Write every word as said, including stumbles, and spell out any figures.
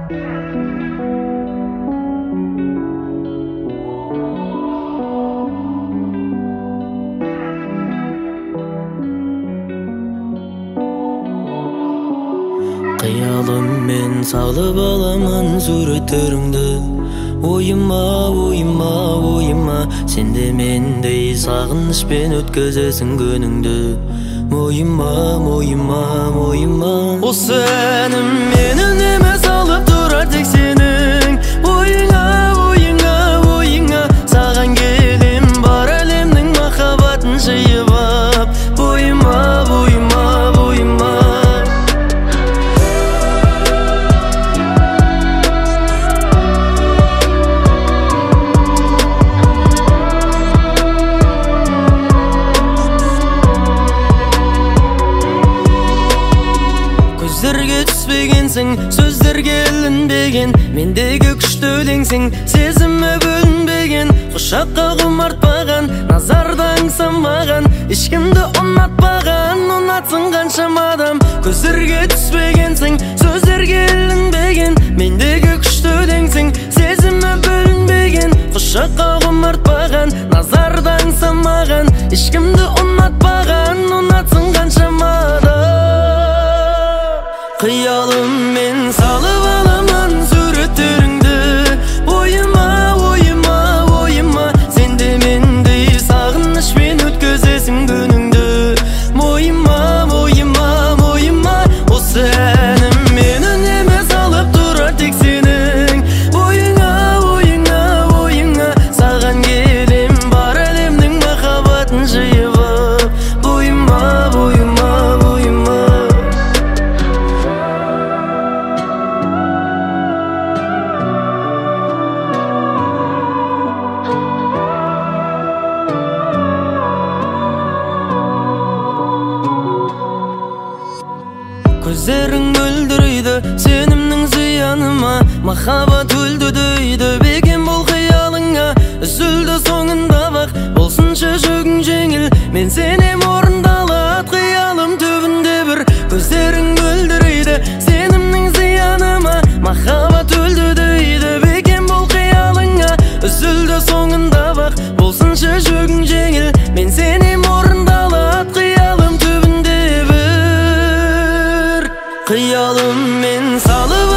Kıyalım men salып alamın suretтериңди. Oyuma, oyuma, oyuma, sende mendей сагынычпен өткөзөсүң күнүңдү. Oyuma, oyuma, oyuma, o senim менен эмес алып турар тек сенің. Oyuna, oyuna, oyuna, саган келем бар әлемнің махаббатын жыйып ап. Oyuma, oyuma, oyuma. Көздерге түспегенсің, сөздерге ілінбеген, мендегі күшті өлеңсің, сезімі бөлінбеген, құшаққа құмартпаған, назарда аңсамаған, ешкімді ұнатпаған, ұнатсың қаншама адам. Көздерге түспегенсің, сөздерге ілінбеген, мендегі күшті өлеңсің, сезімі бөлінбеген, құшаққа құмартпаған, назарда аңсамаған, ешкімді ұнатпаған, ұнатсың қаншама адам. Kıyalım men salып alamın suretтериңди. Oyuma, oyuma, oyuma, sende mendей сагынычпен өткөзөсүң күнүңдү. Oyuma, oyuma, oyuma, o senim менен эмес алып турар тек сенің. Oyuna, oyuna, oyuna, саган келем бар әлемнің махаббатын жыйып ап. Oyuma, oyuma, oyuma. Көздерің өлдірейді сенімнің зияныма, махаббат өлді дейді, бекем бол қиялыңа. Үзілді соңында бақ, болсыншы жүгің жеңіл, мен сенем орындалат қиялым түбінде бір. Көздерің өлдірейді сенімнің зияныма, махаббат өлді дейді, бекем бол қиялыңа. Үзілді соңында бақ, болсыншы жүгің жеңіл, мен сенем орындалат қиялым түбінде бір. Kıyalım men salып